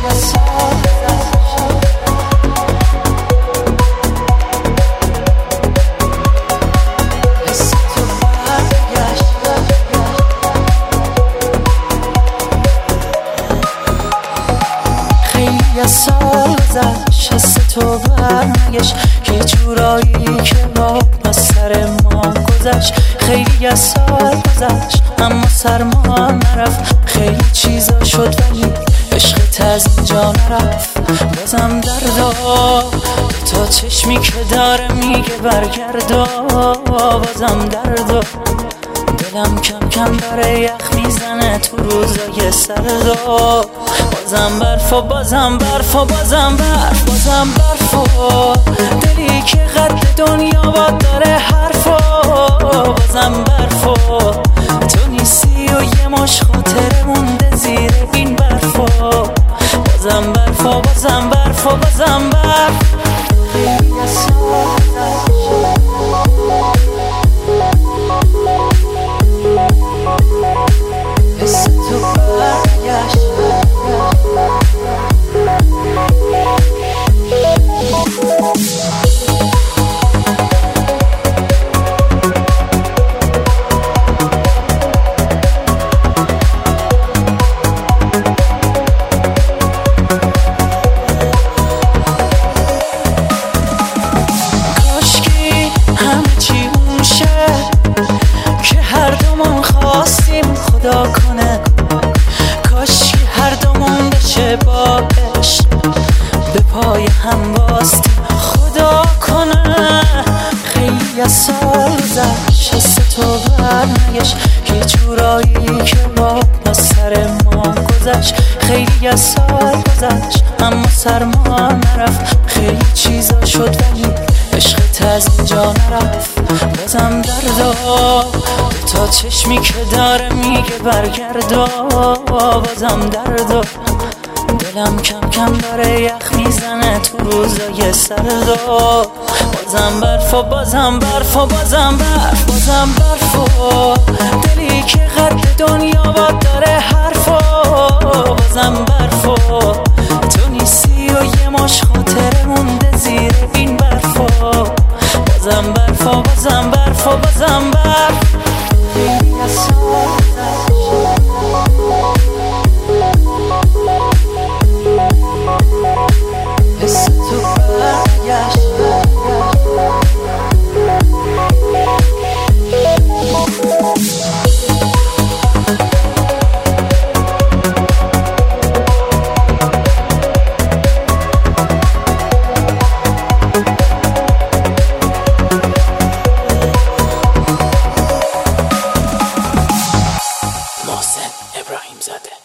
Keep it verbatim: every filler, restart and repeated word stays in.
یه سال گذشت حس تو برنگشت یه جورایی که با از سر ما گذشت. خیلی یه سال گذشت اما سرما نرفت، خیلی چیزا شد ولی عشقت از اینجا نرفت. بازم دردا تا چشمی که داره میگه برگردا، بازم دردا دلم کم کم داره یخ میزنه تو روزای سردا. بازم برف و بازم برف و بازم برف بازم برف و دلی که قد دنیا با داره حرف و بازم برف و تو نیستی و یه مش خاطره مونده زیر این برف و بازم برف و بازم برف و بازم برف. حس تو برگشت خدا کنه، کاش هر دومون بشه با عشق به پای هم باستیم خدا کنه. خیلی از سال گذشت حس تو برنگشت یه جورایی که با از سر ما گذشت. خیلی از سال گذشت اما سرما نرفت، خیلی چیزا شد ولی عشقت از اینجا نرفت. بازم دردا تا چشمی که داره میگه برگردا، بازم دردا دلم کم کم داره یخ میزنه تو روزای سردا. بازم برف و بازم برف و بازم برف بازم برف و دلی که قد دنیا با داره حرف و بازم برف و تو نیستی و یه مش خاطره مونده زیر این برف و بازم برف و بازم برف و بازم برف. حس تو برگشت محسن ابراهیم زاده.